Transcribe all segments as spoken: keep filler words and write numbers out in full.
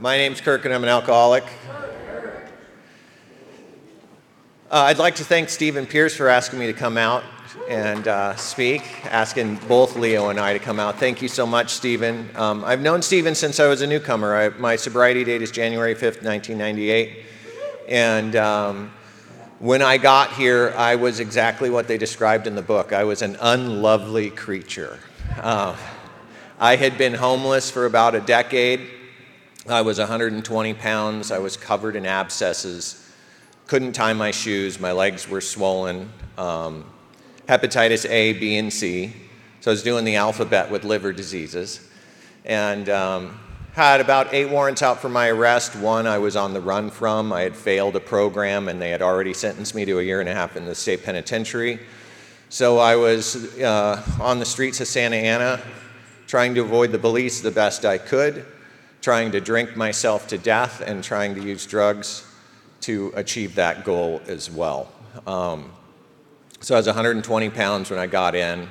My name's Kirk and I'm an alcoholic. Uh, I'd like to thank Stephen Pierce for asking me to come out and uh, speak, asking both Leo and I to come out. Thank you so much, Stephen. Um, I've known Stephen since I was a newcomer. I, my sobriety date is January fifth, nineteen ninety-eight. And um, when I got here, I was exactly what they described in the book. I was an unlovely creature. Uh, I had been homeless for about a decade. I was one hundred twenty pounds. I was covered in abscesses. Couldn't tie my shoes. My legs were swollen. Um, hepatitis A, B, and C. So I was doing the alphabet with liver diseases. And um, had about eight warrants out for my arrest. One I was on the run from. I had failed a program, and they had already sentenced me to a year and a half in the state penitentiary. So I was uh, on the streets of Santa Ana, trying to avoid the police the best I could, trying to drink myself to death, and trying to use drugs to achieve that goal as well. Um, so I was one hundred twenty pounds when I got in.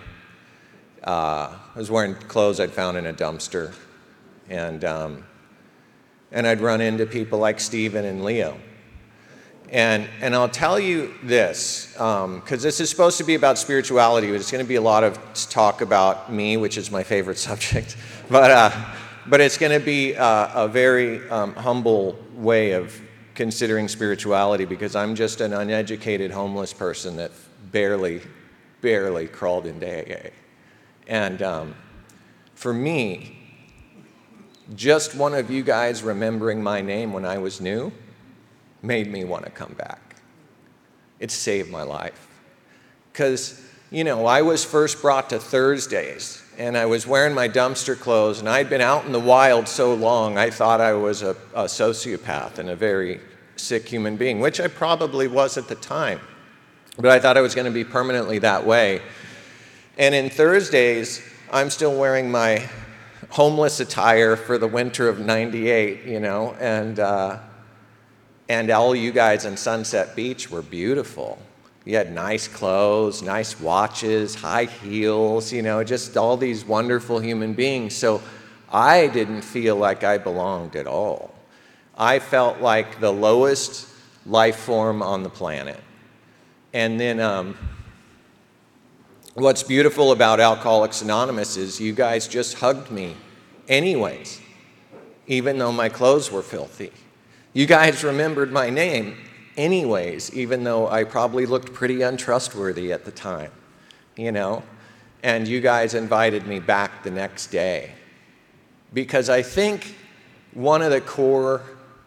Uh, I was wearing clothes I'd found in a dumpster. And, um, and I'd run into people like Stephen and Leo. And, and I'll tell you this, because um, this is supposed to be about spirituality, but it's going to be a lot of talk about me, which is my favorite subject. But, uh, but it's going to be uh, a very um, humble way of considering spirituality, because I'm just an uneducated homeless person that barely, barely crawled into A A. And um, for me, just one of you guys remembering my name when I was new made me want to come back. It saved my life. Because, you know, I was first brought to Thursdays, and I was wearing my dumpster clothes, and I'd been out in the wild so long, I thought I was a, a sociopath and a very sick human being, which I probably was at the time. But I thought I was going to be permanently that way. And in Thursdays, I'm still wearing my homeless attire for the winter of ninety-eight, you know, and, uh, and all you guys in Sunset Beach were beautiful. You had nice clothes, nice watches, high heels, you know, just all these wonderful human beings. So I didn't feel like I belonged at all. I felt like the lowest life form on the planet. And then um, what's beautiful about Alcoholics Anonymous is you guys just hugged me anyways, even though my clothes were filthy. You guys remembered my name anyways, even though I probably looked pretty untrustworthy at the time, you know? And you guys invited me back the next day. Because I think one of the core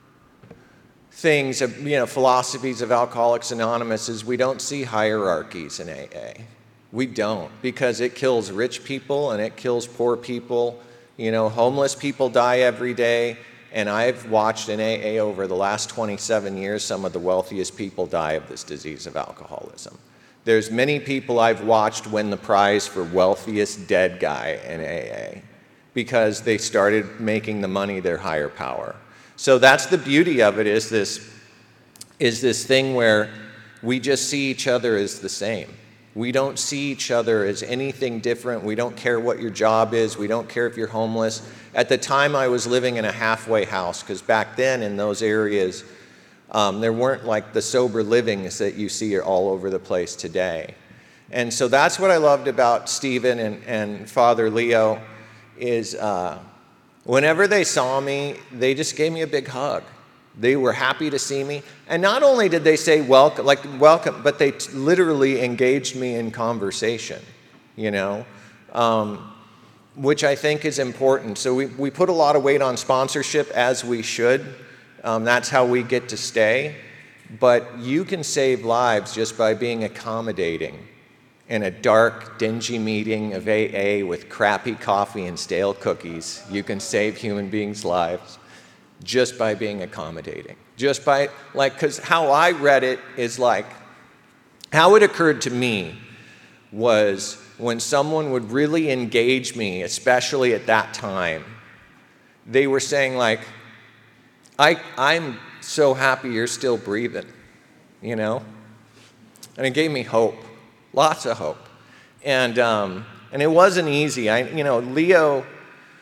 things, of, you know, philosophies of Alcoholics Anonymous is we don't see hierarchies in A A. We don't, because it kills rich people and it kills poor people. You know, homeless people die every day. And I've watched in A A over the last twenty-seven years, some of the wealthiest people die of this disease of alcoholism. There's many people I've watched win the prize for wealthiest dead guy in A A because they started making the money their higher power. So that's the beauty of it, is this, is this thing where we just see each other as the same. We don't see each other as anything different. We don't care what your job is. We don't care if you're homeless. At the time, I was living in a halfway house, because back then in those areas, um, there weren't like the sober livings that you see all over the place today. And so that's what I loved about Stephen and, and Father Leo is uh, whenever they saw me, they just gave me a big hug. They were happy to see me. And not only did they say welcome, like welcome, but they t- literally engaged me in conversation, you know, um, which I think is important. So we, we put a lot of weight on sponsorship, as we should. Um, that's how we get to stay. But you can save lives just by being accommodating in a dark, dingy meeting of A A with crappy coffee and stale cookies. You can save human beings' lives just by being accommodating. Just by, like, because how I read it is like, how it occurred to me was when someone would really engage me, especially at that time, they were saying like, I, I'm so happy you're still breathing, you know? And it gave me hope, lots of hope. And, um, and it wasn't easy. I, you know, Leo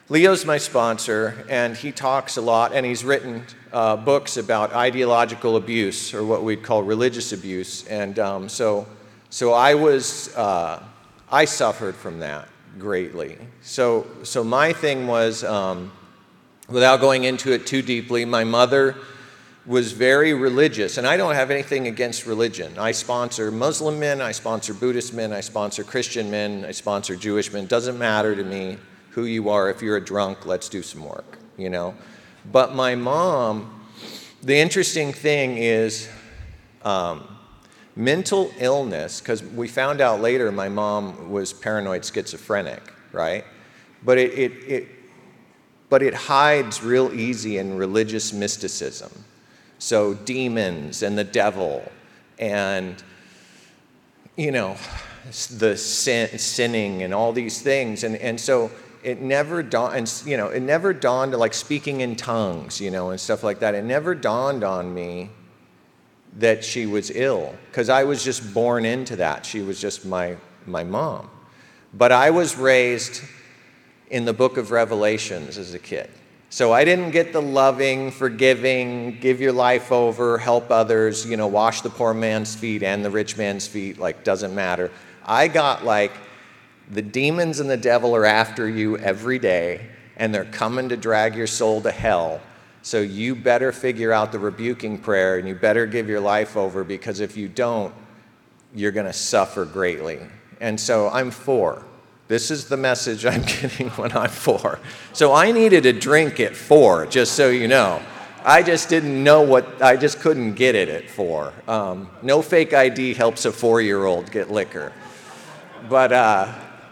Leo's my sponsor, and he talks a lot, and he's written uh, books about ideological abuse, or what we'd call religious abuse. And um, so, so I was, uh, I suffered from that greatly. So, so my thing was, um, without going into it too deeply, my mother was very religious, and I don't have anything against religion. I sponsor Muslim men, I sponsor Buddhist men, I sponsor Christian men, I sponsor Jewish men. Doesn't matter to me who you are. If you're a drunk, let's do some work, you know? But my mom, the interesting thing is um, mental illness, because we found out later my mom was paranoid schizophrenic, right? But it, it, it, but it hides real easy in religious mysticism. So demons and the devil and, you know, the sin, sinning and all these things. And, and so it never dawned, and, you know, it never dawned, like speaking in tongues, you know, and stuff like that. It never dawned on me that she was ill, because I was just born into that. She was just my, my mom. But I was raised in the book of Revelations as a kid. So I didn't get the loving, forgiving, give your life over, help others, you know, wash the poor man's feet and the rich man's feet, like, doesn't matter. I got like, the demons and the devil are after you every day, and they're coming to drag your soul to hell. So you better figure out the rebuking prayer, and you better give your life over, because if you don't, you're going to suffer greatly. And so I'm four. This is the message I'm getting when I'm four. So I needed a drink at four, just so you know. I just didn't know what, I just couldn't get it at four. Um, no fake I D helps a four-year-old get liquor. But, uh,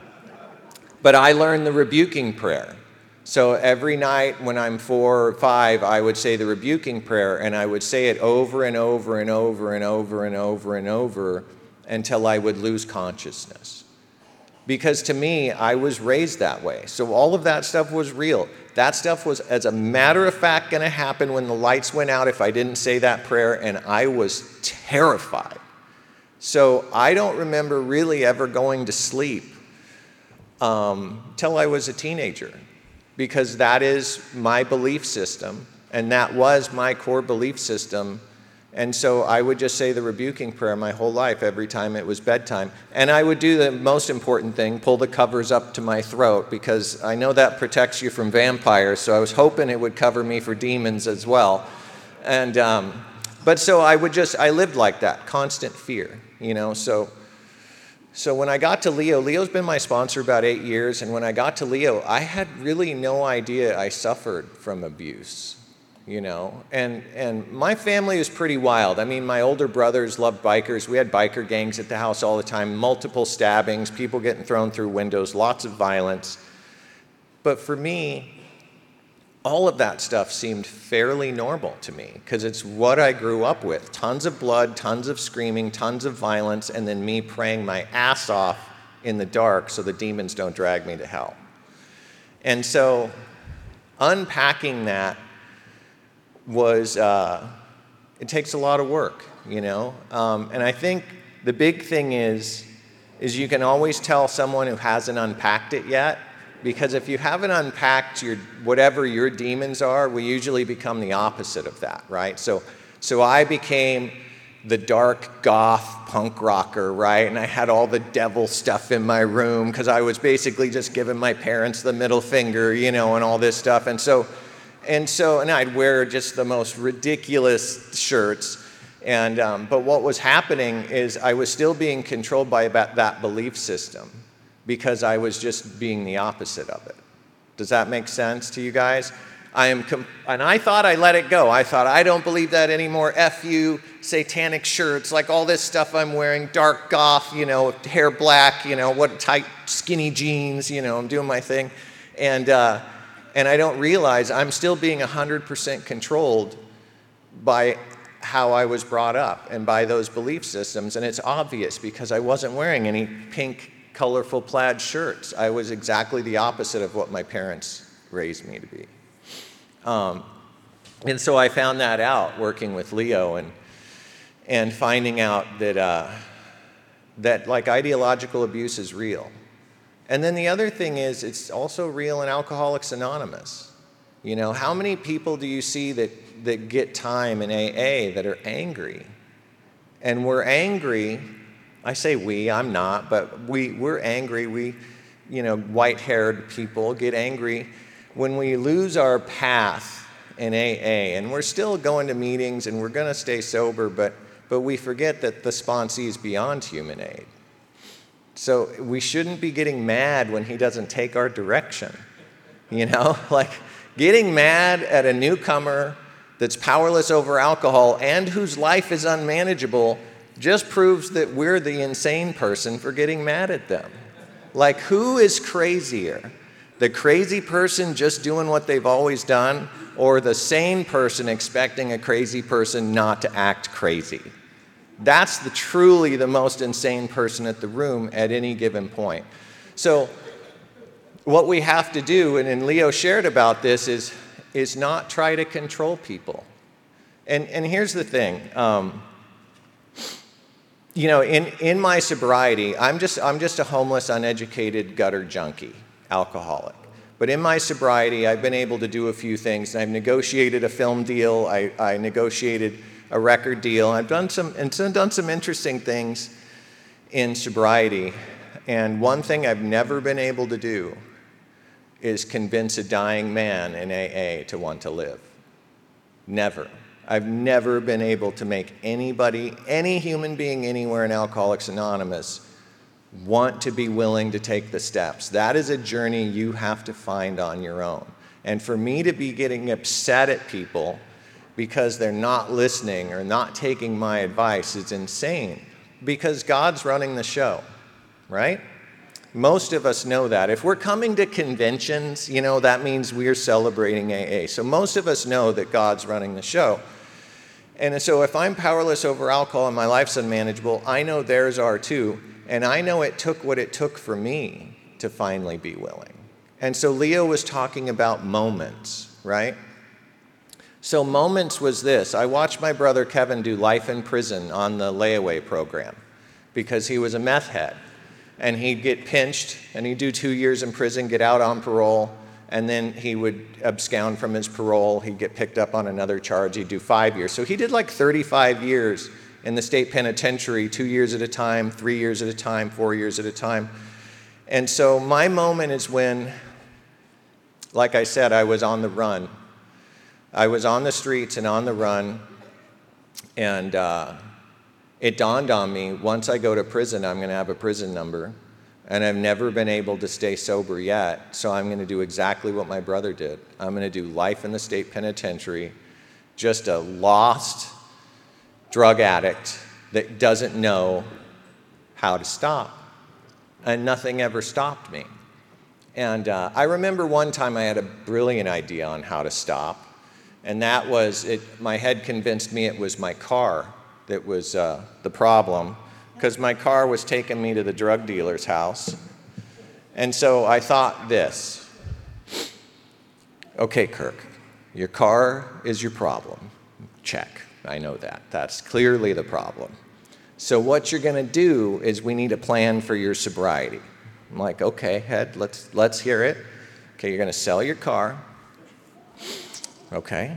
but I learned the rebuking prayer. So every night when I'm four or five, I would say the rebuking prayer, and I would say it over and over and over and over and over and over until I would lose consciousness. Because to me, I was raised that way. So all of that stuff was real. That stuff was, as a matter of fact, going to happen when the lights went out if I didn't say that prayer, and I was terrified. So I don't remember really ever going to sleep um, till I was a teenager, because that is my belief system, and that was my core belief system. And so I would just say the rebuking prayer my whole life every time it was bedtime. And I would do the most important thing, pull the covers up to my throat, because I know that protects you from vampires, so I was hoping it would cover me for demons as well. And, um, but so I would just, I lived like that, constant fear, you know. So, so when I got to Leo, Leo's been my sponsor about eight years, and when I got to Leo, I had really no idea I suffered from abuse. You know, and, and my family was pretty wild. I mean, my older brothers loved bikers. We had biker gangs at the house all the time, multiple stabbings, people getting thrown through windows, lots of violence. But for me, all of that stuff seemed fairly normal to me, because it's what I grew up with. Tons of blood, tons of screaming, tons of violence, and then me praying my ass off in the dark so the demons don't drag me to hell. And so unpacking that was, uh, it takes a lot of work, you know? Um, and I think the big thing is, is you can always tell someone who hasn't unpacked it yet, because if you haven't unpacked your, whatever your demons are, we usually become the opposite of that, right? So, so I became the dark goth punk rocker, right? And I had all the devil stuff in my room, because I was basically just giving my parents the middle finger, you know, and all this stuff. And so, And so, and I'd wear just the most ridiculous shirts. And, um, but what was happening is I was still being controlled by about that belief system, because I was just being the opposite of it. Does that make sense to you guys? I am, com- and I thought I let it go. I thought, I don't believe that anymore. F you, satanic shirts, like all this stuff I'm wearing, dark goth, you know, hair black, you know, what tight, skinny jeans, you know, I'm doing my thing. And, uh, And I don't realize I'm still being one hundred percent controlled by how I was brought up and by those belief systems. And it's obvious, because I wasn't wearing any pink, colorful plaid shirts. I was exactly the opposite of what my parents raised me to be. Um, and so I found that out working with Leo, and, and finding out that, uh, that like ideological abuse is real. And then the other thing is, it's also real in Alcoholics Anonymous. You know, how many people do you see that, that get time in A A that are angry? And we're angry, I say we, I'm not, but we, we're angry. We, you know, white-haired people get angry when we lose our path in A A. And we're still going to meetings and we're going to stay sober, but, but we forget that the sponsee is beyond human aid. So we shouldn't be getting mad when he doesn't take our direction. You know, like getting mad at a newcomer that's powerless over alcohol and whose life is unmanageable just proves that we're the insane person for getting mad at them. Like, who is crazier? The crazy person just doing what they've always done, or the sane person expecting a crazy person not to act crazy? That's the truly the most insane person at the room at any given point. So what we have to do, and, and Leo shared about this, is, is not try to control people. And, and here's the thing. Um, you know, in, in my sobriety, I'm just, I'm just a homeless, uneducated gutter junkie, alcoholic. But in my sobriety, I've been able to do a few things. I've negotiated a film deal. I, I negotiated a record deal. I've done some, and done some interesting things in sobriety. And one thing I've never been able to do is convince a dying man in A A to want to live. Never. I've never been able to make anybody, any human being anywhere in Alcoholics Anonymous, want to be willing to take the steps. That is a journey you have to find on your own. And for me to be getting upset at people because they're not listening or not taking my advice is insane, because God's running the show, right? Most of us know that. If we're coming to conventions, you know, that means we're celebrating A A. So most of us know that God's running the show. And so if I'm powerless over alcohol and my life's unmanageable, I know theirs are too. And I know it took what it took for me to finally be willing. And so Leo was talking about moments, right? So moments was this. I watched my brother Kevin do life in prison on the layaway program because he was a meth head. And he'd get pinched, and he'd do two years in prison, get out on parole, and then he would abscond from his parole. He'd get picked up on another charge. He'd do five years. So he did like thirty-five years in the state penitentiary, two years at a time, three years at a time, four years at a time. And so my moment is when, like I said, I was on the run. I was on the streets and on the run, and uh, it dawned on me, once I go to prison, I'm going to have a prison number, and I've never been able to stay sober yet, so I'm going to do exactly what my brother did. I'm going to do life in the state penitentiary, just a lost drug addict that doesn't know how to stop, and nothing ever stopped me. And uh, I remember one time I had a brilliant idea on how to stop, and that was, it, my head convinced me it was my car that was uh, the problem, because my car was taking me to the drug dealer's house. And so I thought this, okay, Kirk, your car is your problem. Check, I know that. That's clearly the problem. So what you're gonna do is we need a plan for your sobriety. I'm like, okay, head, let's, let's hear it. Okay, you're gonna sell your car. Okay.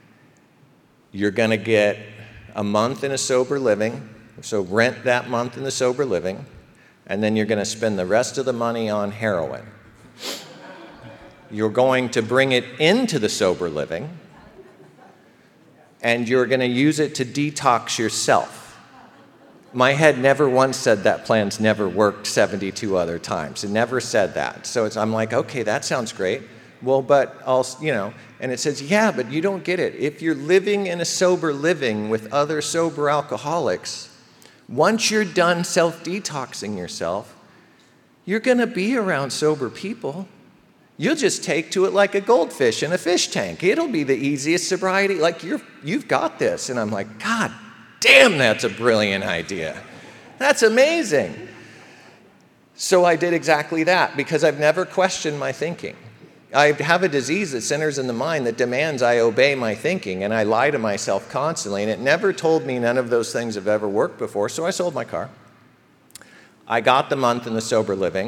You're gonna get a month in a sober living, so rent that month in the sober living, and then you're going to spend the rest of the money on heroin. You're going to bring it into the sober living, and you're going to use it to detox yourself. My head never once said that plan's never worked seventy-two other times. It never said that. So it's, I'm like, okay, that sounds great. Well, but I'll, you know, and it says, yeah, but you don't get it. If you're living in a sober living with other sober alcoholics, once you're done self-detoxing yourself, you're going to be around sober people. You'll just take to it like a goldfish in a fish tank. It'll be the easiest sobriety. Like, you're, you've got this. And I'm like, God damn, that's a brilliant idea. That's amazing. So I did exactly that because I've never questioned my thinking. I have a disease that centers in the mind that demands I obey my thinking, and I lie to myself constantly, and it never told me none of those things have ever worked before, so I sold my car. I got the month in the sober living,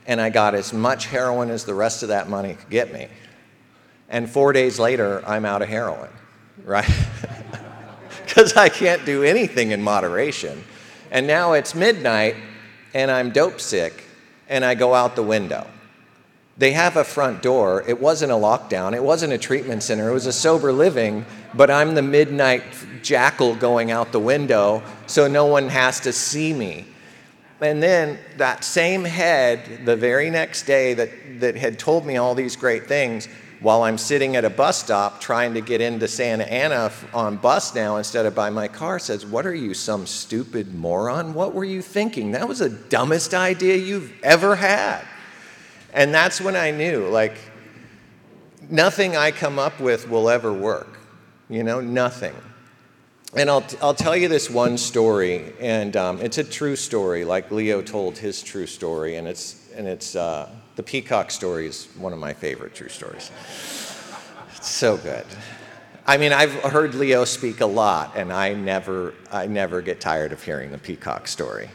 and I got as much heroin as the rest of that money could get me. And four days later, I'm out of heroin, right? Because I can't do anything in moderation. And now it's midnight, and I'm dope sick, and I go out the window. They have a front door. It wasn't a lockdown. It wasn't a treatment center. It was a sober living, but I'm the midnight jackal going out the window, so no one has to see me. And then that same head, the very next day that, that had told me all these great things, while I'm sitting at a bus stop trying to get into Santa Ana on bus now instead of by my car, says, "What are you, some stupid moron? What were you thinking? That was the dumbest idea you've ever had." And that's when I knew, like, nothing I come up with will ever work. You know, nothing. And I'll, I'll tell you this one story, and um, it's a true story, like Leo told his true story, and it's, and it's uh, the peacock story is one of my favorite true stories. It's so good. I mean, I've heard Leo speak a lot, and I never, I never get tired of hearing the peacock story.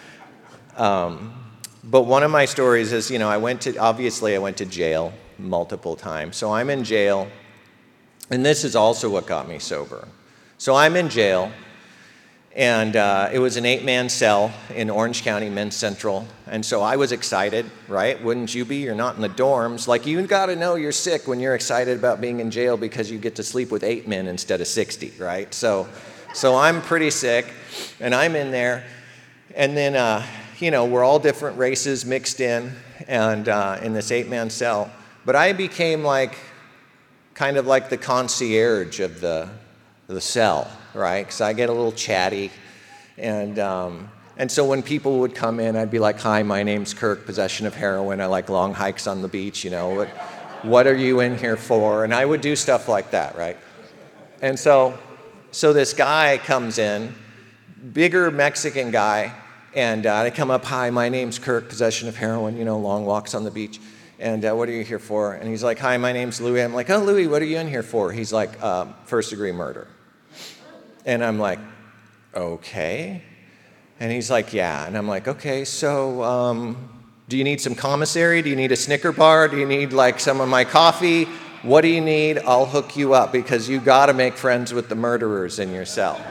Um, but one of my stories is, you know, I went to, obviously I went to jail multiple times. So I'm in jail, and this is also what got me sober. So I'm in jail, and uh, it was an eight-man cell in Orange County Men's Central, and so I was excited, right? Wouldn't you be? You're not in the dorms. Like, you gotta know you're sick when you're excited about being in jail because you get to sleep with eight men instead of sixty, right? So, so I'm pretty sick, and I'm in there, and then, uh, you know, we're all different races mixed in, and uh, in this eight-man cell, but I became like, kind of like the concierge of the the cell, right? Because I get a little chatty, and um, and so when people would come in, I'd be like, "Hi, my name's Kirk, possession of heroin. I like long hikes on the beach, you know. What, what are you in here for?" And I would do stuff like that, right? And so, so this guy comes in, bigger Mexican guy, and uh, they come up, "Hi, my name's Kirk, possession of heroin, you know, long walks on the beach. And uh, what are you here for?" And he's like, "Hi, my name's Louis." I'm like, "Oh, Louis, what are you in here for?" He's like, um, first degree murder. And I'm like, "Okay." And he's like, "Yeah." And I'm like, "Okay, so um, do you need some commissary? Do you need a Snicker bar? Do you need like some of my coffee? What do you need? I'll hook you up because you got to make friends with the murderers in your cell."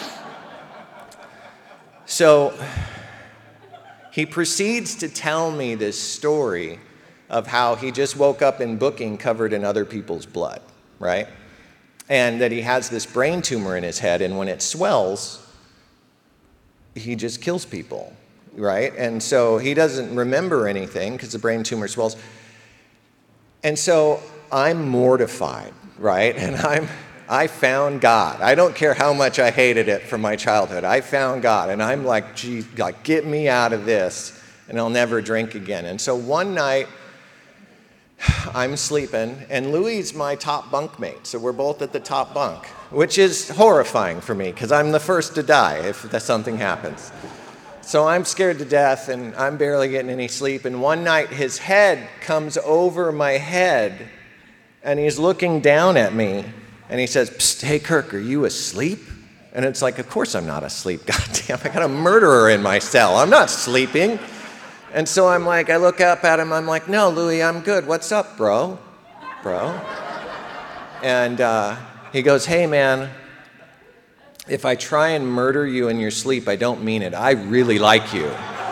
So he proceeds to tell me this story of how he just woke up in booking covered in other people's blood, right? And that he has this brain tumor in his head, and when it swells, he just kills people, right? And so he doesn't remember anything because the brain tumor swells. And so I'm mortified, right? And I'm, I found God. I don't care how much I hated it from my childhood. I found God, and I'm like, "Gee, like, get me out of this, and I'll never drink again." And so one night, I'm sleeping, and Louis is my top bunkmate, so we're both at the top bunk, which is horrifying for me because I'm the first to die if that something happens. So I'm scared to death, and I'm barely getting any sleep, and one night his head comes over my head, and he's looking down at me, and he says, "Psst, hey, Kirk, are you asleep?" And it's like, of course I'm not asleep, goddamn, I got a murderer in my cell, I'm not sleeping. And so I'm like, I look up at him, I'm like, "No, Louis, I'm good. What's up, bro? Bro?" And uh, he goes, "Hey, man, if I try and murder you in your sleep, I don't mean it. I really like you."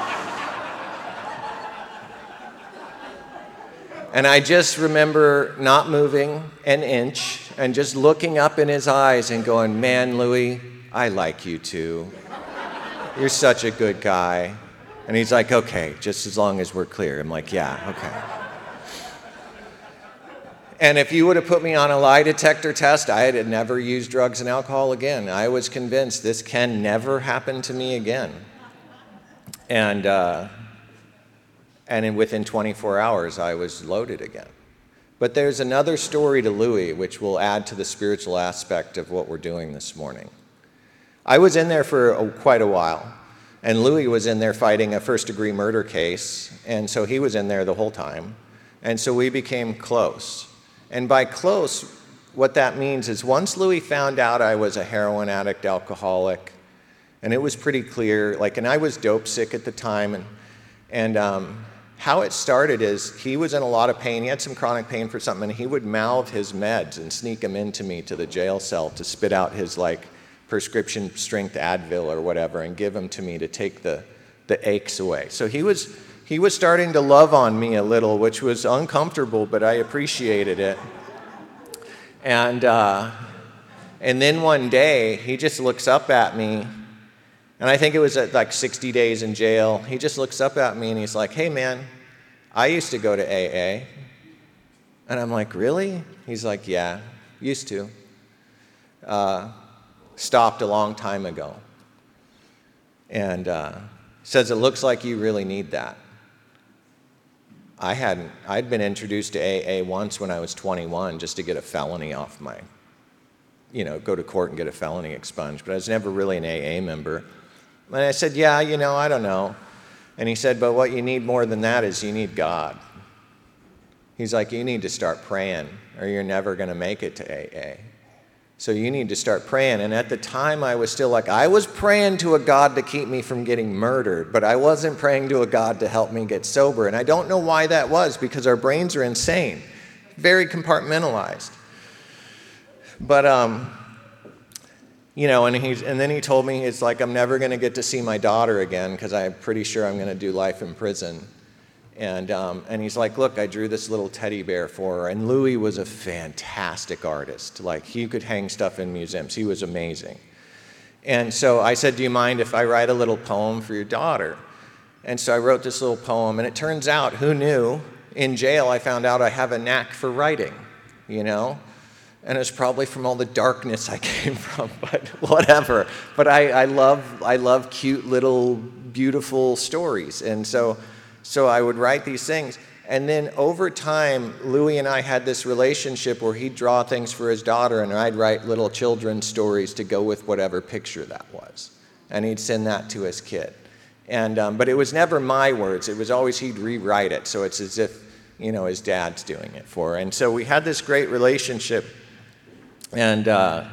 And I just remember not moving an inch and just looking up in his eyes and going, "Man, Louis, I like you too. You're such a good guy." And he's like, "Okay, just as long as we're clear." I'm like, "Yeah, okay." And if you would have put me on a lie detector test, I had never used drugs and alcohol again. I was convinced this can never happen to me again. And uh, and in, within twenty-four hours, I was loaded again. But there's another story to Louis, which will add to the spiritual aspect of what we're doing this morning. I was in there for a, quite a while. And Louis was in there fighting a first-degree murder case, and so he was in there the whole time. And so we became close. And by close, what that means is once Louis found out I was a heroin addict, alcoholic, and it was pretty clear, like, and I was dope sick at the time, and, and um, how it started is he was in a lot of pain. He had some chronic pain for something, and he would mouth his meds and sneak them into me to the jail cell to spit out his like prescription strength Advil or whatever and give them to me to take the, the aches away. So he was, he was starting to love on me a little, which was uncomfortable, but I appreciated it. And, uh, and then one day, he just looks up at me, and I think it was at like sixty days in jail. He just looks up at me and he's like, hey man, I used to go to A A. And I'm like, really? He's like, yeah, used to. Uh, stopped a long time ago. And uh, says, it looks like you really need that. I hadn't, I'd been introduced to A A once when I was twenty-one just to get a felony off my, you know, go to court and get a felony expunged, but I was never really an A A member. And I said, yeah, you know, I don't know. And he said, but what you need more than that is you need God. He's like, you need to start praying or you're never going to make it to A A. So you need to start praying. And at the time I was still like, I was praying to a God to keep me from getting murdered, but I wasn't praying to a God to help me get sober. And I don't know why that was, because our brains are insane, very compartmentalized. But, um, you know, and, he's, and then he told me, it's like, I'm never going to get to see my daughter again because I'm pretty sure I'm going to do life in prison. And, um, and he's like, look, I drew this little teddy bear for her. And Louis was a fantastic artist. Like, he could hang stuff in museums. He was amazing. And so I said, do you mind if I write a little poem for your daughter? And so I wrote this little poem. And it turns out, who knew? In jail, I found out I have a knack for writing, you know? And it's probably from all the darkness I came from, but whatever. But I, I love I love cute little beautiful stories, and so so I would write these things. And then over time, Louis and I had this relationship where he'd draw things for his daughter, and I'd write little children's stories to go with whatever picture that was, and he'd send that to his kid. And um, but it was never my words; it was always he'd rewrite it, so it's as if, you know, his dad's doing it for her. And so we had this great relationship. And uh,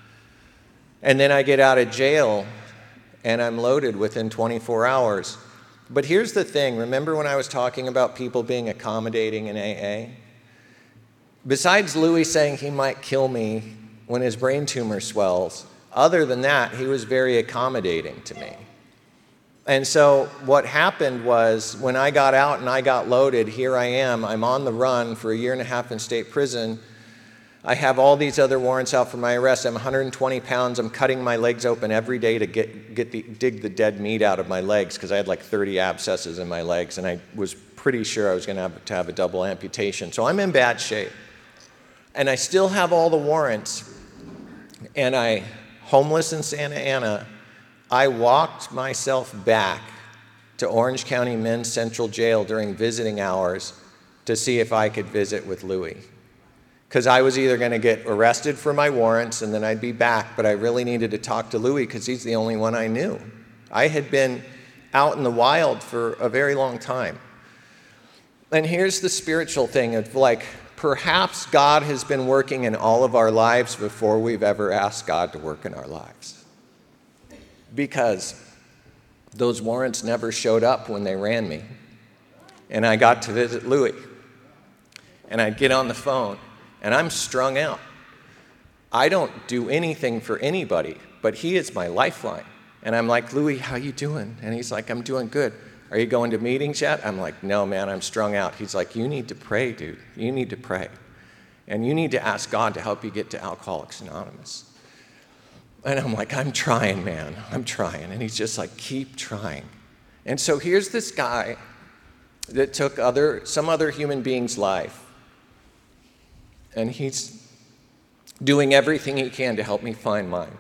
and then I get out of jail, and I'm loaded within twenty-four hours. But here's the thing. Remember when I was talking about people being accommodating in A A? Besides Louis saying he might kill me when his brain tumor swells, other than that, he was very accommodating to me. And so what happened was, when I got out and I got loaded, here I am. I'm on the run for a year and a half in state prison. I have all these other warrants out for my arrest. I'm one hundred twenty pounds. I'm cutting my legs open every day to get, get the, dig the dead meat out of my legs because I had like thirty abscesses in my legs, and I was pretty sure I was going to have to have a double amputation. So I'm in bad shape. And I still have all the warrants. And I, homeless in Santa Ana, I walked myself back to Orange County Men's Central Jail during visiting hours to see if I could visit with Louis. Because I was either going to get arrested for my warrants and then I'd be back, but I really needed to talk to Louis because he's the only one I knew. I had been out in the wild for a very long time. And here's the spiritual thing of like, perhaps God has been working in all of our lives before we've ever asked God to work in our lives. Because those warrants never showed up when they ran me. And I got to visit Louis. And I'd get on the phone. And I'm strung out. I don't do anything for anybody, but he is my lifeline. And I'm like, Louis, how you doing? And he's like, I'm doing good. Are you going to meetings yet? I'm like, no, man, I'm strung out. He's like, you need to pray, dude. You need to pray. And you need to ask God to help you get to Alcoholics Anonymous. And I'm like, I'm trying, man. I'm trying. And he's just like, keep trying. And so here's this guy that took other some other human being's life. And he's doing everything he can to help me find mine.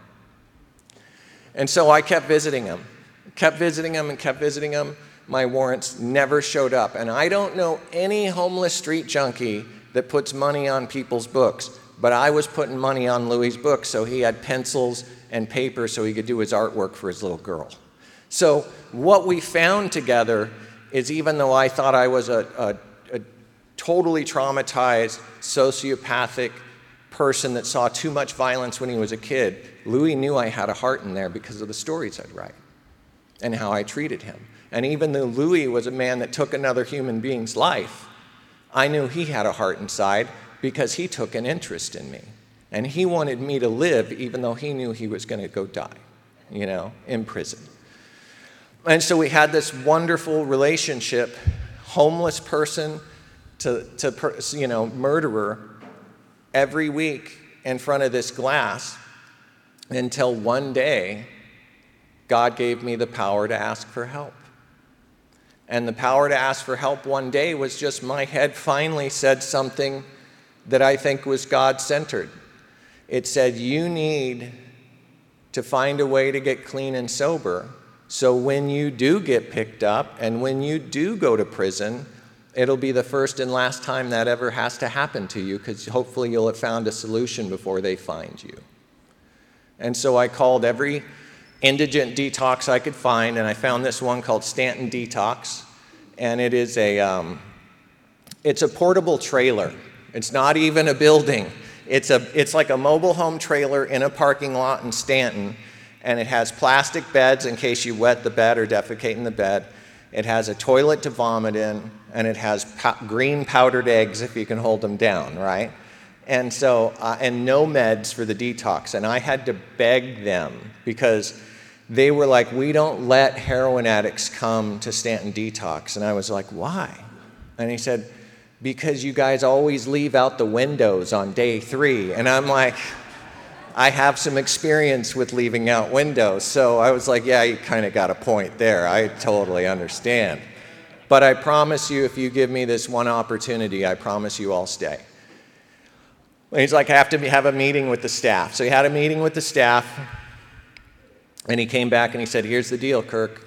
And so I kept visiting him, kept visiting him and kept visiting him. My warrants never showed up. And I don't know any homeless street junkie that puts money on people's books, but I was putting money on Louis' book so he had pencils and paper so he could do his artwork for his little girl. So what we found together is, even though I thought I was a, a totally traumatized, sociopathic person that saw too much violence when he was a kid, Louis knew I had a heart in there because of the stories I'd write and how I treated him. And even though Louis was a man that took another human being's life, I knew he had a heart inside because he took an interest in me. And he wanted me to live even though he knew he was going to go die, you know, in prison. And so we had this wonderful relationship, homeless person to, to you know, murderer, every week in front of this glass, until one day, God gave me the power to ask for help. And the power to ask for help one day was just my head finally said something that I think was God-centered. It said, you need to find a way to get clean and sober, so when you do get picked up and when you do go to prison, it'll be the first and last time that ever has to happen to you, because hopefully you'll have found a solution before they find you. And so I called every indigent detox I could find, and I found this one called Stanton Detox, and it is a, um, it's a portable trailer. It's not even a building. It's, a, it's like a mobile home trailer in a parking lot in Stanton, and it has plastic beds in case you wet the bed or defecate in the bed. It has a toilet to vomit in, and it has po- green powdered eggs if you can hold them down, right? And so, uh, and no meds for the detox. And I had to beg them because they were like, we don't let heroin addicts come to Stanton Detox. And I was like, why? And he said, because you guys always leave out the windows on day three. And I'm like, I have some experience with leaving out windows. So I was like, yeah, you kind of got a point there. I totally understand. But I promise you, if you give me this one opportunity, I promise you I'll stay. And he's like, I have to have a meeting with the staff. So he had a meeting with the staff, and he came back and he said, here's the deal, Kirk.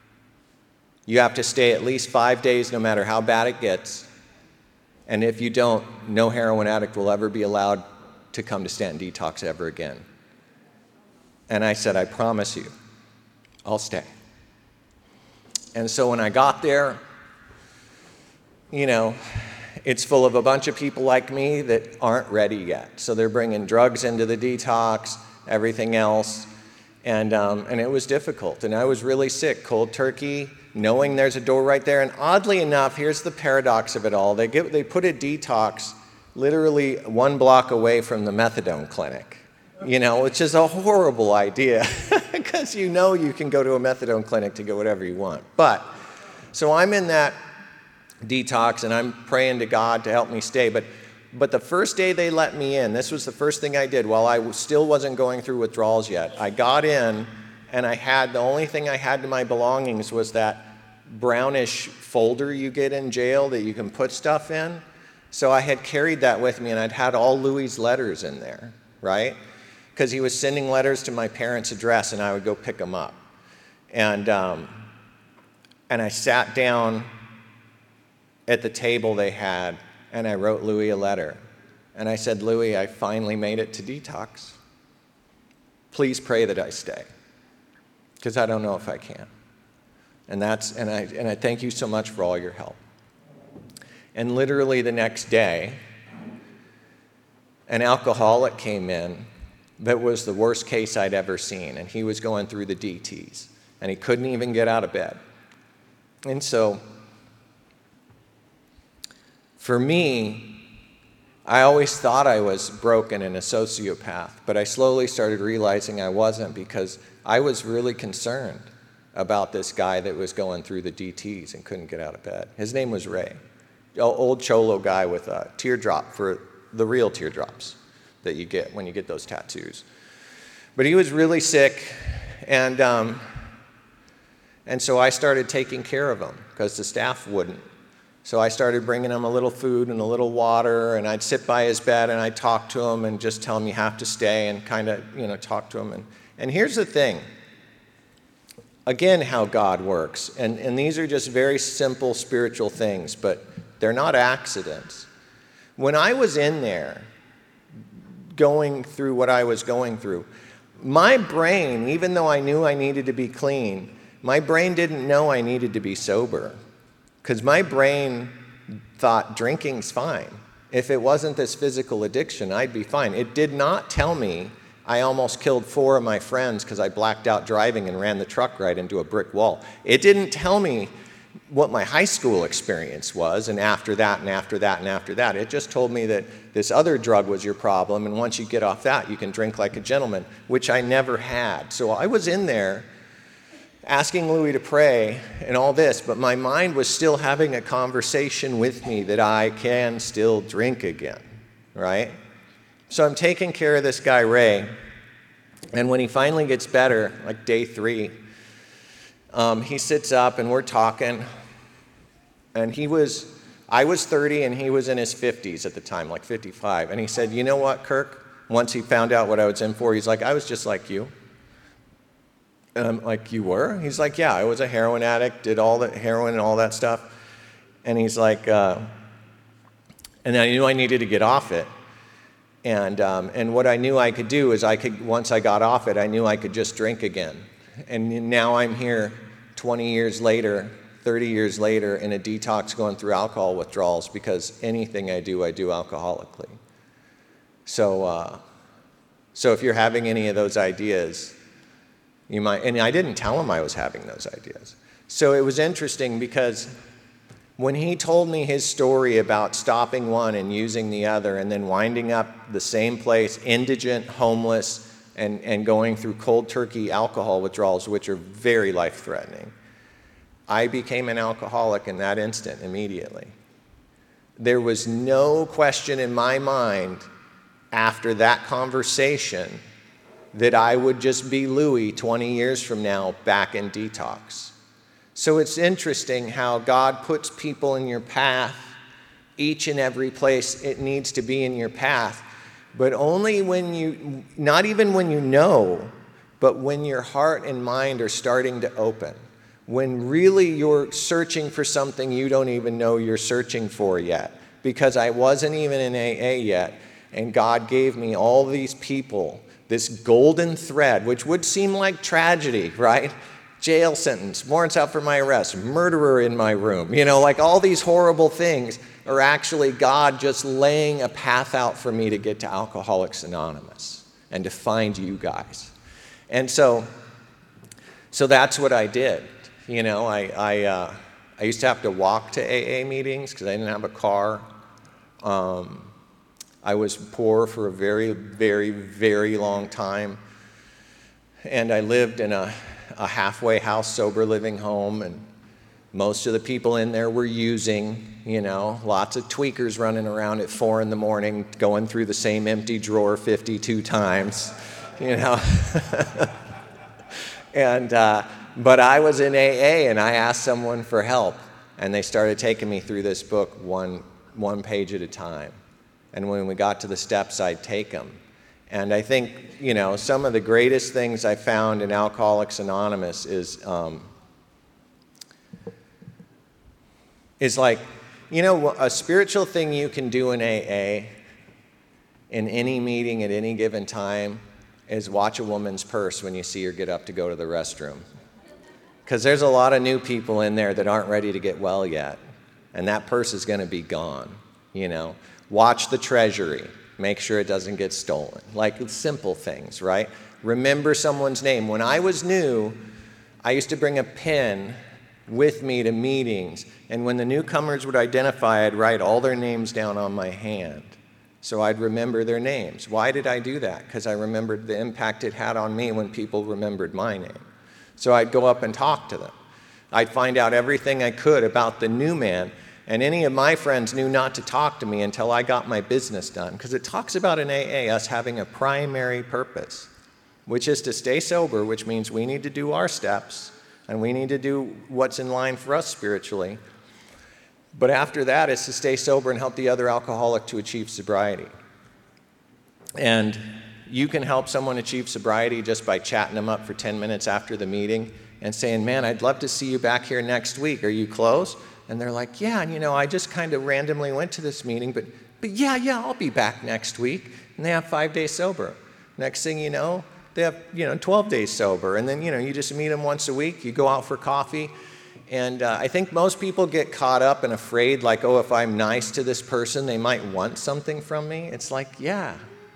You have to stay at least five days no matter how bad it gets. And if you don't, no heroin addict will ever be allowed to come to Stanton Detox ever again. And I said, I promise you, I'll stay. And so when I got there, you know, it's full of a bunch of people like me that aren't ready yet. So they're bringing drugs into the detox, everything else. And, um, and it was difficult. And I was really sick, cold turkey, knowing there's a door right there. And oddly enough, here's the paradox of it all. They, give, they put a detox literally one block away from the methadone clinic, you know, which is a horrible idea because you know you can go to a methadone clinic to get whatever you want. But, so I'm in that detox and I'm praying to God to help me stay. But, but the first day they let me in, this was the first thing I did while I still wasn't going through withdrawals yet. I got in and I had, the only thing I had to my belongings was that brownish folder you get in jail that you can put stuff in. So I had carried that with me, and I'd had all Louis' letters in there, right? Because he was sending letters to my parents' address, and I would go pick them up. And, um, and I sat down at the table they had, and I wrote Louis a letter. And I said, Louis, I finally made it to detox. Please pray that I stay, because I don't know if I can. And, that's, and, I, and I thank you so much for all your help. And literally the next day, an alcoholic came in that was the worst case I'd ever seen. And he was going through the D Ts. And he couldn't even get out of bed. And so, for me, I always thought I was broken and a sociopath. But I slowly started realizing I wasn't, because I was really concerned about this guy that was going through the D Ts and couldn't get out of bed. His name was Ray. Old Cholo guy with a teardrop for the real teardrops that you get when you get those tattoos. But he was really sick, and um, and so I started taking care of him because the staff wouldn't. So I started bringing him a little food and a little water, and I'd sit by his bed and I'd talk to him and just tell him you have to stay and kind of, you know, talk to him. And, and here's the thing. Again, how God works. And, and these are just very simple spiritual things, but they're not accidents. When I was in there going through what I was going through, my brain, even though I knew I needed to be clean, my brain didn't know I needed to be sober. Because my brain thought drinking's fine. If it wasn't this physical addiction, I'd be fine. It did not tell me I almost killed four of my friends because I blacked out driving and ran the truck right into a brick wall. It didn't tell me what my high school experience was, and after that, and after that, and after that. It just told me that this other drug was your problem, and once you get off that, you can drink like a gentleman, which I never had. So I was in there asking Louis to pray and all this, but my mind was still having a conversation with me that I can still drink again, right? So I'm taking care of this guy, Ray, and when he finally gets better, like day three, um, he sits up and we're talking, and he was, I was thirty and he was in his fifties at the time, like fifty-five, and he said, you know what, Kirk? Once he found out what I was in for, he's like, I was just like you. And I'm like, you were? He's like, yeah, I was a heroin addict, did all the heroin and all that stuff. And he's like, uh, and I knew I needed to get off it. And um, and what I knew I could do is I could, once I got off it, I knew I could just drink again. And now I'm here twenty years later, thirty years later, in a detox going through alcohol withdrawals because anything I do, I do alcoholically. So, uh, so if you're having any of those ideas, you might, and I didn't tell him I was having those ideas. So it was interesting because when he told me his story about stopping one and using the other and then winding up the same place, indigent, homeless, and, and going through cold turkey alcohol withdrawals, which are very life-threatening, I became an alcoholic in that instant immediately. There was no question in my mind after that conversation that I would just be Louis twenty years from now back in detox. So it's interesting how God puts people in your path, each and every place it needs to be in your path, but only when you, not even when you know, but when your heart and mind are starting to open. When really you're searching for something you don't even know you're searching for yet. Because I wasn't even in A A yet, and God gave me all these people, this golden thread, which would seem like tragedy, right? Jail sentence, warrants out for my arrest, murderer in my room, you know, like all these horrible things are actually God just laying a path out for me to get to Alcoholics Anonymous and to find you guys. And so, so that's what I did. You know, I, I, uh, I used to have to walk to A A meetings because I didn't have a car. Um, I was poor for a very, very, very long time. And I lived in a, a halfway house, sober living home, and most of the people in there were using, you know, lots of tweakers running around at four in the morning, going through the same empty drawer fifty-two times, you know. and, uh, but I was in A A, and I asked someone for help, and they started taking me through this book one, one page at a time. And when we got to the steps, I'd take them. And I think, you know, some of the greatest things I found in Alcoholics Anonymous is, um, is like, you know, a spiritual thing you can do in A A, in any meeting at any given time, is watch a woman's purse when you see her get up to go to the restroom. Because there's a lot of new people in there that aren't ready to get well yet. And that purse is going to be gone, you know. Watch the treasury. Make sure it doesn't get stolen. Like simple things, right? Remember someone's name. When I was new, I used to bring a pen with me to meetings. And when the newcomers would identify, I'd write all their names down on my hand. So I'd remember their names. Why did I do that? Because I remembered the impact it had on me when people remembered my name. So I'd go up and talk to them. I'd find out everything I could about the new man. And any of my friends knew not to talk to me until I got my business done. Because it talks about in A A us having a primary purpose, which is to stay sober, which means we need to do our steps, and we need to do what's in line for us spiritually. But after that, it's to stay sober and help the other alcoholic to achieve sobriety. And you can help someone achieve sobriety just by chatting them up for ten minutes after the meeting and saying, man, I'd love to see you back here next week. Are you close? And they're like, yeah, and you know, I just kind of randomly went to this meeting, but, but yeah, yeah, I'll be back next week. And they have five days sober. Next thing you know, they have, you know, twelve days sober. And then, you know, you just meet them once a week. You go out for coffee. And uh, I think most people get caught up and afraid, like, oh, if I'm nice to this person, they might want something from me. It's like, yeah,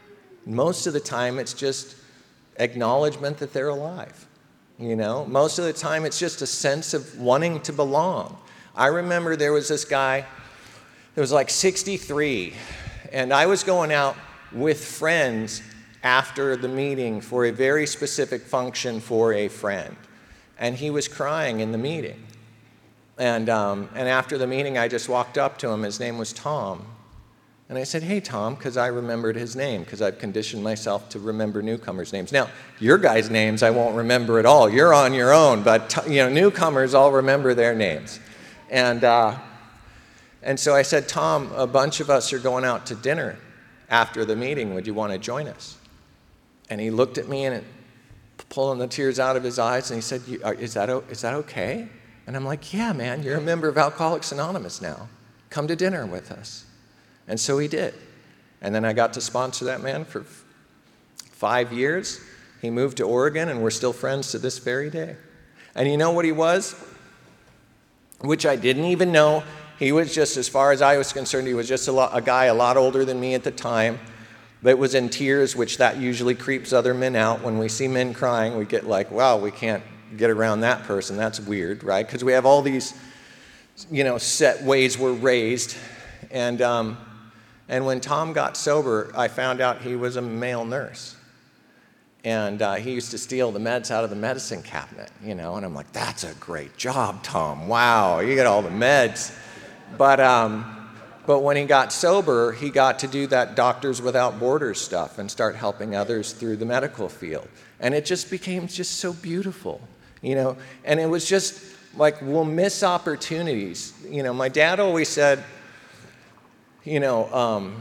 Most of the time, it's just acknowledgement that they're alive. You know, most of the time, it's just a sense of wanting to belong. I remember there was this guy that was like sixty-three, and I was going out with friends after the meeting for a very specific function for a friend, and he was crying in the meeting. And, um, and after the meeting, I just walked up to him. His name was Tom. And I said, hey, Tom, because I remembered his name, because I've conditioned myself to remember newcomers' names. Now, your guys' names I won't remember at all. You're on your own, but you know, newcomers, I'll remember their names. And, uh, and so I said, Tom, a bunch of us are going out to dinner after the meeting. Would you want to join us? And he looked at me and it, pulling the tears out of his eyes, and he said, is that, is that okay? And I'm like, yeah, man, you're a member of Alcoholics Anonymous now. Come to dinner with us. And so he did. And then I got to sponsor that man for f- five years. He moved to Oregon, and we're still friends to this very day. And you know what he was? Which I didn't even know. He was just, as far as I was concerned, he was just a, lot, a guy a lot older than me at the time that was in tears, which that usually creeps other men out. When we see men crying, we get like, wow, we can't get around that person. That's weird, right? Because we have all these, you know, set ways we're raised. And um, and when Tom got sober, I found out he was a male nurse. And uh, he used to steal the meds out of the medicine cabinet, you know. And I'm like, that's a great job, Tom. Wow, you get all the meds. But um, but when he got sober, he got to do that Doctors Without Borders stuff and start helping others through the medical field. And it just became just so beautiful. You know, and it was just like, we'll miss opportunities. You know, my dad always said, you know, um,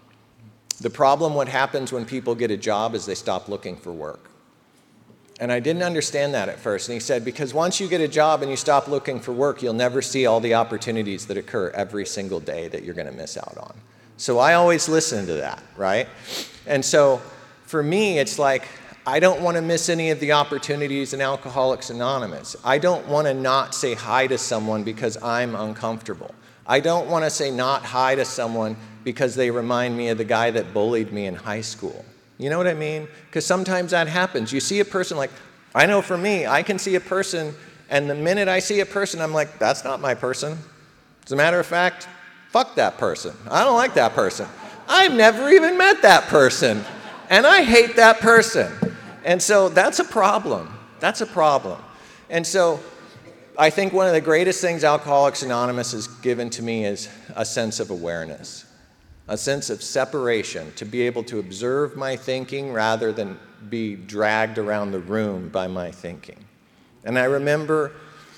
the problem what happens when people get a job is they stop looking for work. And I didn't understand that at first. And he said, because once you get a job and you stop looking for work, you'll never see all the opportunities that occur every single day that you're going to miss out on. So I always listen to that, right? And so for me, it's like, I don't want to miss any of the opportunities in Alcoholics Anonymous. I don't want to not say hi to someone because I'm uncomfortable. I don't want to say not hi to someone because they remind me of the guy that bullied me in high school. You know what I mean? Because sometimes that happens. You see a person like, I know for me, I can see a person, and the minute I see a person, I'm like, that's not my person. As a matter of fact, fuck that person. I don't like that person. I've never even met that person, and I hate that person. And so that's a problem. That's a problem. And so I think one of the greatest things Alcoholics Anonymous has given to me is a sense of awareness, a sense of separation, to be able to observe my thinking rather than be dragged around the room by my thinking. And I remember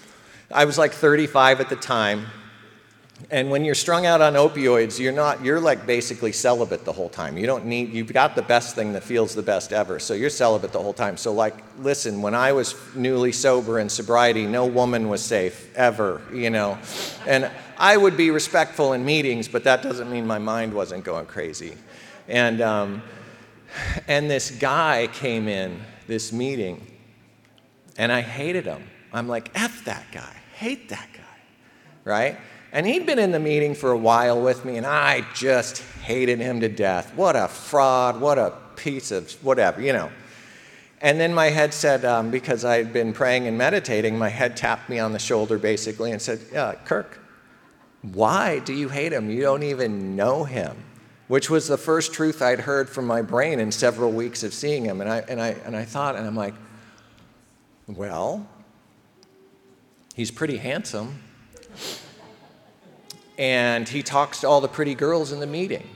I was like thirty-five at the time. And when you're strung out on opioids, you're not, you're like basically celibate the whole time. You don't need, you've got the best thing that feels the best ever. So you're celibate the whole time. So like, listen, when I was newly sober in sobriety, no woman was safe ever, you know. And I would be respectful in meetings, but that doesn't mean my mind wasn't going crazy. And, um, and this guy came in this meeting, and I hated him. I'm like, F that guy, hate that guy, right? And he'd been in the meeting for a while with me, and I just hated him to death. What a fraud, what a piece of whatever, you know. And then my head said, um, because I had been praying and meditating, my head tapped me on the shoulder basically and said, yeah, Kirk, why do you hate him? You don't even know him. Which was the first truth I'd heard from my brain in several weeks of seeing him. And I, and I, and I thought, and I'm like, well, he's pretty handsome. And he talks to all the pretty girls in the meeting.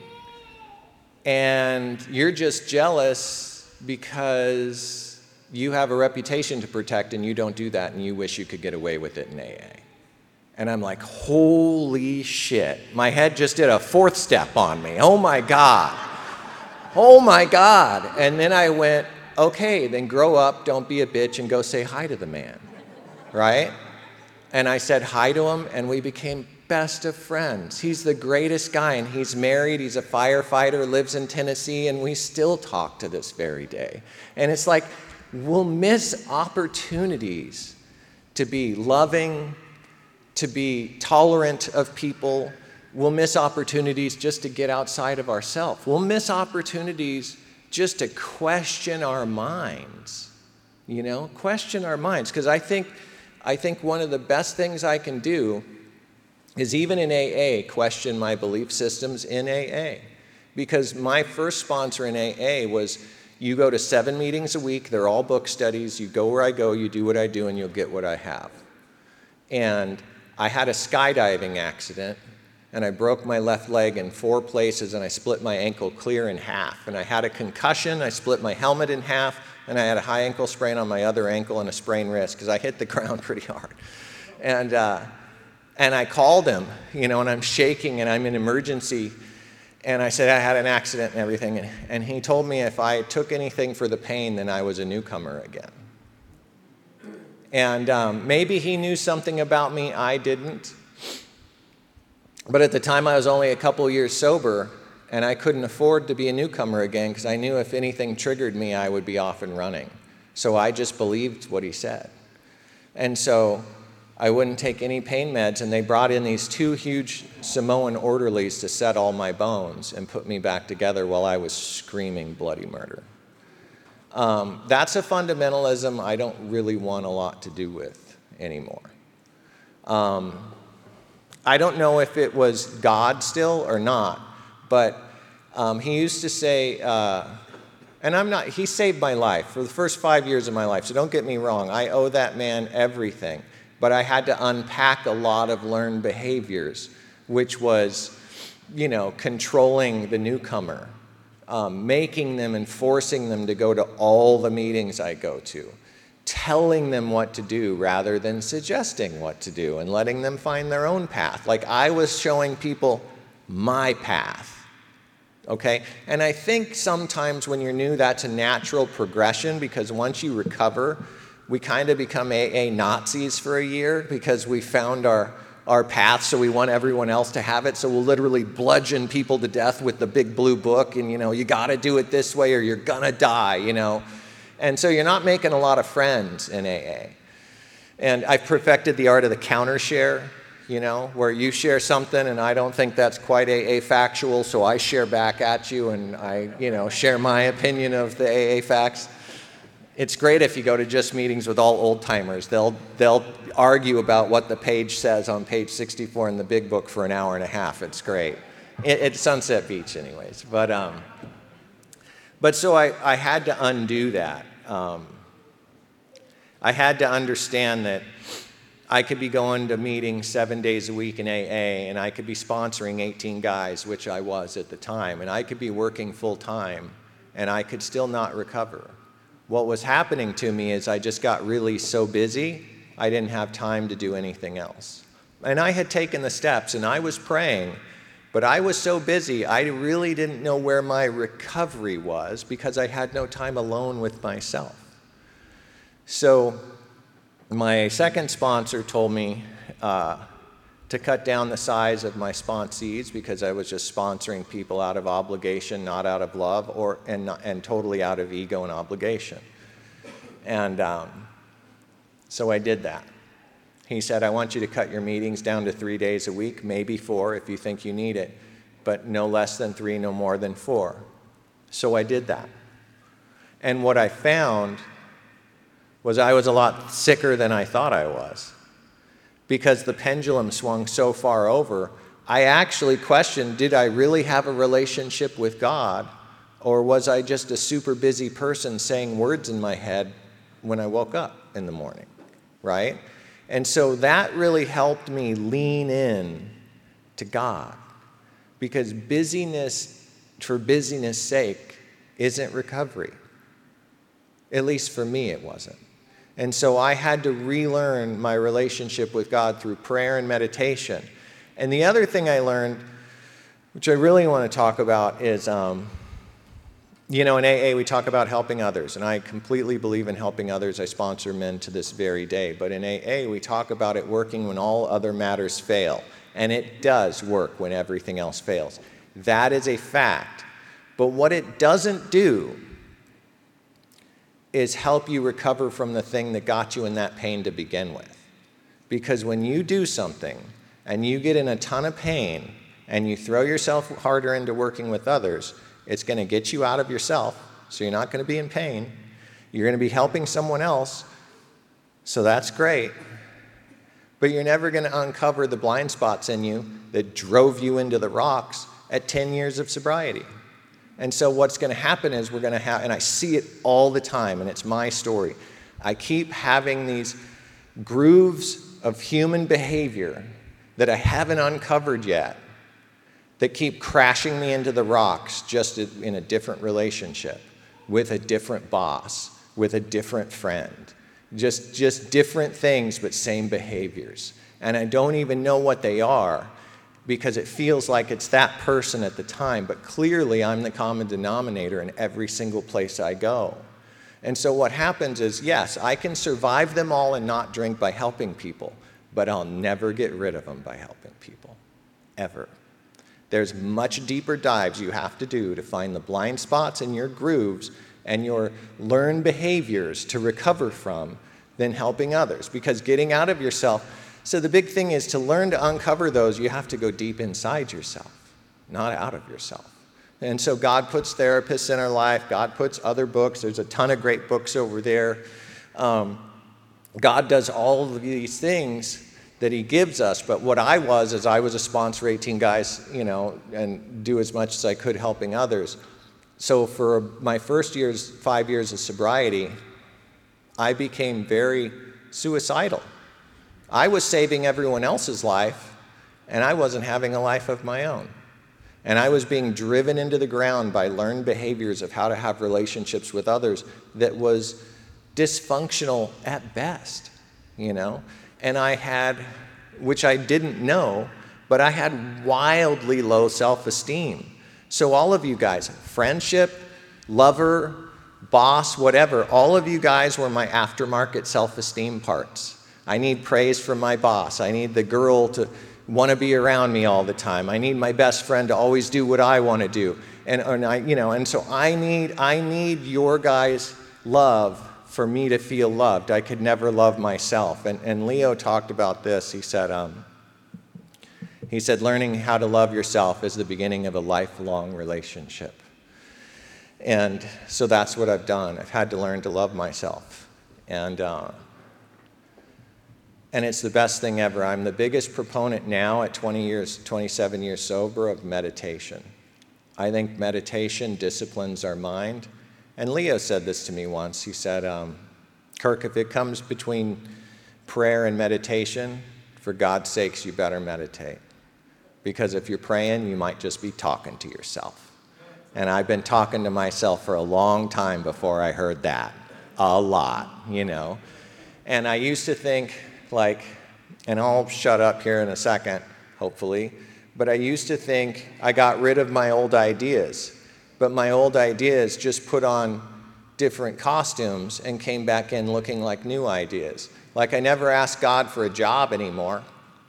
And you're just jealous because you have a reputation to protect and you don't do that and you wish you could get away with it in A A. And I'm like, holy shit. My head just did a fourth step on me. Oh my God. Oh my God. And then I went, okay, then grow up, don't be a bitch, and go say hi to the man. Right? And I said hi to him, and we became best of friends. He's the greatest guy, and he's married, he's a firefighter, lives in Tennessee, and we still talk to this very day. And it's like, we'll miss opportunities to be loving, to be tolerant of people. We'll miss opportunities just to get outside of ourselves. We'll miss opportunities just to question our minds, you know, question our minds. Because I think, I think one of the best things I can do is even in A A, question my belief systems in A A. Because my first sponsor in A A was, you go to seven meetings a week, they're all book studies, you go where I go, you do what I do, and you'll get what I have. And I had a skydiving accident, and I broke my left leg in four places, and I split my ankle clear in half. And I had a concussion, I split my helmet in half, and I had a high ankle sprain on my other ankle and a sprained wrist, because I hit the ground pretty hard. And, uh, and I called him, you know, and I'm shaking, and I'm in emergency. And I said I had an accident and everything, and, and he told me if I took anything for the pain, then I was a newcomer again. And um, maybe he knew something about me I didn't. But at the time, I was only a couple years sober, and I couldn't afford to be a newcomer again because I knew if anything triggered me, I would be off and running. So I just believed what he said. And so I wouldn't take any pain meds, and they brought in these two huge Samoan orderlies to set all my bones and put me back together while I was screaming bloody murder. Um, that's a fundamentalism I don't really want a lot to do with anymore. Um, I don't know if it was God still or not, but um, he used to say, uh, and I'm not, he saved my life for the first five years of my life, so don't get me wrong, I owe that man everything. But I had to unpack a lot of learned behaviors, which was, you know, controlling the newcomer, um, making them and forcing them to go to all the meetings I go to, telling them what to do rather than suggesting what to do and letting them find their own path. Like I was showing people my path, okay? And I think sometimes when you're new, that's a natural progression because once you recover, we kind of become A A Nazis for a year because we found our, our path, so we want everyone else to have it. So we'll literally bludgeon people to death with the big blue book and, you know, you got to do it this way or you're going to die, you know. And so you're not making a lot of friends in A A. And I've perfected the art of the counter share, you know, where you share something and I don't think that's quite A A factual, so I share back at you and I, you know, share my opinion of the A A facts. It's great if you go to just meetings with all old timers. They'll, they'll argue about what the page says on page sixty-four in the big book for an hour and a half. It's great. It, it's Sunset Beach anyways. But, um, but so I, I had to undo that. Um, I had to understand that I could be going to meetings seven days a week in A A, and I could be sponsoring eighteen guys, which I was at the time, and I could be working full time, and I could still not recover. What was happening to me is I just got really so busy, I didn't have time to do anything else. And I had taken the steps, and I was praying, but I was so busy, I really didn't know where my recovery was because I had no time alone with myself. So my second sponsor told me uh, to cut down the size of my sponsees because I was just sponsoring people out of obligation, not out of love, or and, not, and totally out of ego and obligation. And um, so I did that. He said, I want you to cut your meetings down to three days a week, maybe four if you think you need it, but no less than three, no more than four. So I did that. And what I found was I was a lot sicker than I thought I was. Because the pendulum swung so far over, I actually questioned, did I really have a relationship with God, or was I just a super busy person saying words in my head when I woke up in the morning, right? And so that really helped me lean in to God, because busyness for busyness' sake isn't recovery. At least for me, it wasn't. And so I had to relearn my relationship with God through prayer and meditation. And the other thing I learned, which I really want to talk about, is, um, you know, in A A we talk about helping others, and I completely believe in helping others. I sponsor men to this very day. But in A A we talk about it working when all other matters fail. And it does work when everything else fails. That is a fact. But what it doesn't do is help you recover from the thing that got you in that pain to begin with. Because when you do something and you get in a ton of pain and you throw yourself harder into working with others, it's going to get you out of yourself so you're not going to be in pain. You're going to be helping someone else, so that's great. But you're never going to uncover the blind spots in you that drove you into the rocks at ten years of sobriety. And so what's going to happen is we're going to have, and I see it all the time, and it's my story. I keep having these grooves of human behavior that I haven't uncovered yet that keep crashing me into the rocks just in a different relationship, with a different boss, with a different friend. Just, just different things, but same behaviors. And I don't even know what they are because it feels like it's that person at the time, but clearly I'm the common denominator in every single place I go. And so what happens is, yes, I can survive them all and not drink by helping people, but I'll never get rid of them by helping people, ever. There's much deeper dives you have to do to find the blind spots in your grooves and your learned behaviors to recover from than helping others, because getting out of yourself, so the big thing is to learn to uncover those, you have to go deep inside yourself, not out of yourself. And so God puts therapists in our life, God puts other books, there's a ton of great books over there. Um, God does all of these things that he gives us, but what I was is I was a sponsor eighteen guys, you know, and do as much as I could helping others. So for my first years, five years of sobriety, I became very suicidal. I was saving everyone else's life, and I wasn't having a life of my own. And I was being driven into the ground by learned behaviors of how to have relationships with others that was dysfunctional at best, you know? And I had, which I didn't know, but I had wildly low self-esteem. So all of you guys, friendship, lover, boss, whatever, all of you guys were my aftermarket self-esteem parts. I need praise from my boss. I need the girl to want to be around me all the time. I need my best friend to always do what I want to do. And, and I, you know, and so I need, I need your guys' love for me to feel loved. I could never love myself. And, and Leo talked about this. He said, um, he said, learning how to love yourself is the beginning of a lifelong relationship. And so that's what I've done. I've had to learn to love myself. And, uh, and it's the best thing ever. I'm the biggest proponent now at twenty years, twenty-seven years sober of meditation. I think meditation disciplines our mind. And Leo said this to me once. He said, um, Kirk, if it comes between prayer and meditation, for God's sakes, you better meditate. Because if you're praying, you might just be talking to yourself. And I've been talking to myself for a long time before I heard that. A lot, you know. And I used to think, like, and I'll shut up here in a second, hopefully, but I used to think I got rid of my old ideas. But my old ideas just put on different costumes and came back in looking like new ideas. Like I never asked God for a job anymore.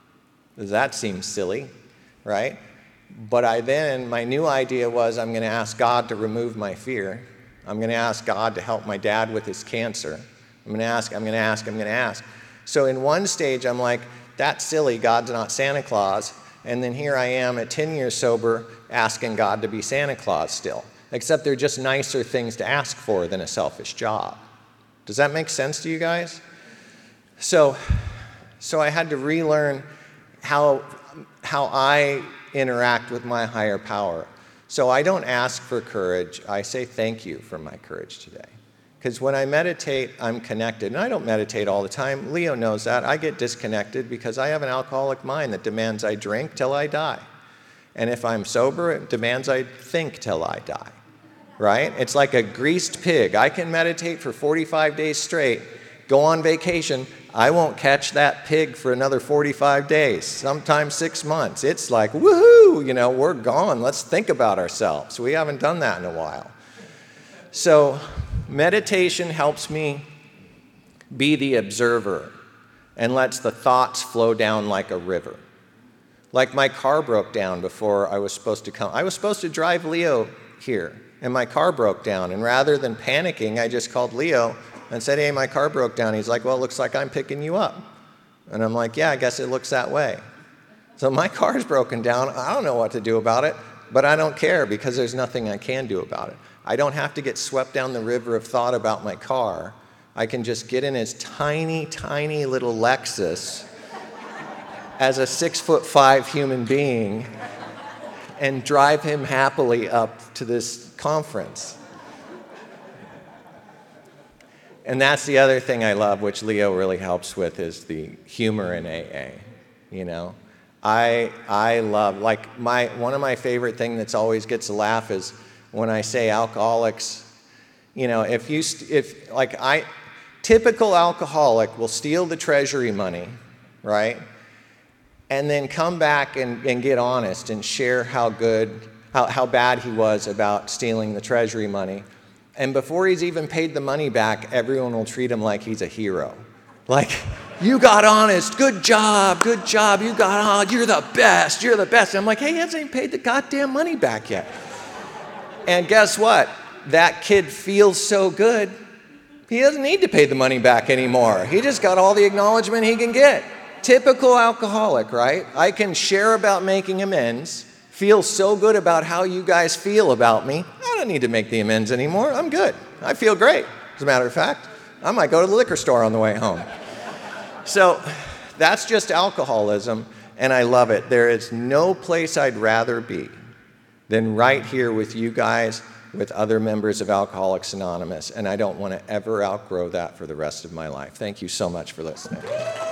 That seems silly, right? But I then, my new idea was I'm going to ask God to remove my fear. I'm going to ask God to help my dad with his cancer. I'm going to ask, I'm going to ask, I'm going to ask. So in one stage, I'm like, that's silly, God's not Santa Claus. And then here I am at ten years sober asking God to be Santa Claus still. Except they're just nicer things to ask for than a selfish job. Does that make sense to you guys? So, so I had to relearn how, how I interact with my higher power. So I don't ask for courage. I say thank you for my courage today. Because when I meditate, I'm connected. And I don't meditate all the time. Leo knows that. I get disconnected because I have an alcoholic mind that demands I drink till I die. And if I'm sober, it demands I think till I die. Right? It's like a greased pig. I can meditate for forty-five days straight, go on vacation. I won't catch that pig for another forty-five days, sometimes six months. It's like, woohoo, you know, we're gone. Let's think about ourselves. We haven't done that in a while. So meditation helps me be the observer and lets the thoughts flow down like a river. Like my car broke down before I was supposed to come. I was supposed to drive Leo here, and my car broke down. And rather than panicking, I just called Leo and said, hey, my car broke down. He's like, well, it looks like I'm picking you up. And I'm like, yeah, I guess it looks that way. So my car's broken down. I don't know what to do about it, but I don't care because there's nothing I can do about it. I don't have to get swept down the river of thought about my car. I can just get in his tiny, tiny little Lexus as a six foot five human being and drive him happily up to this conference. And that's the other thing I love, which Leo really helps with, is the humor in A A. You know, I I love, like, my one of my favorite thing that's always gets a laugh is when I say alcoholics. You know, if you st- if like I typical alcoholic will steal the treasury money, right? And then come back and, and get honest and share how good, how, how bad he was about stealing the treasury money. And before he's even paid the money back, everyone will treat him like he's a hero. Like, you got honest, good job, good job, you got on, you're the best, you're the best. And I'm like, hey, he hasn't even paid the goddamn money back yet. And guess what? That kid feels so good, he doesn't need to pay the money back anymore. He just got all the acknowledgement he can get. Typical alcoholic, right? I can share about making amends, feel so good about how you guys feel about me. I don't need to make the amends anymore. I'm good. I feel great. As a matter of fact, I might go to the liquor store on the way home. So that's just alcoholism, and I love it. There is no place I'd rather be than right here with you guys, with other members of Alcoholics Anonymous, and I don't want to ever outgrow that for the rest of my life. Thank you so much for listening.